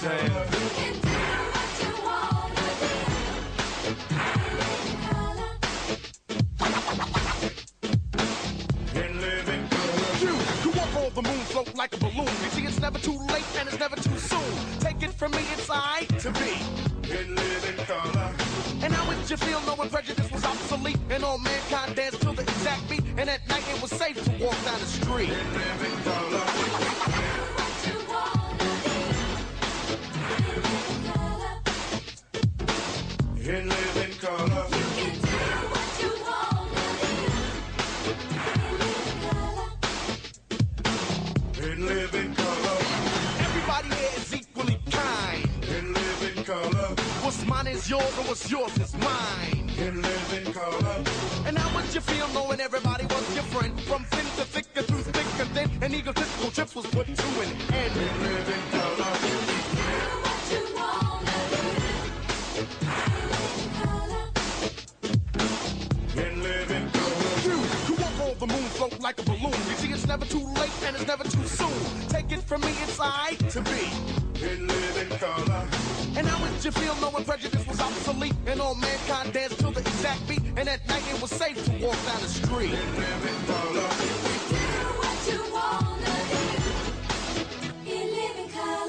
saying? The moon float like a balloon. You see, it's never too late and it's never too soon. Take it from me, it's alright to be and live in color. And how would you feel knowing prejudice was obsolete and all mankind danced to the exact beat? And at night it was safe to walk down the street and live in color. And live in color. You can do what you want and live in color. Everybody here is equally kind and live in color. What's mine is yours and what's yours is mine and live in color. And how would you feel knowing everybody was different? From thin to thick and through thick and thin, and egotistical trips was put to an end. And live in color. You can do what you want and live in color. You walk on the moon float like a balloon. You see, it's never too late and it's never too soon. Take it from me, it's alright to be and live in color. And how would you feel knowing prejudice was obsolete and all mankind danced to the exact beat? And at night it was safe to walk down the street and live in color. You can do what you want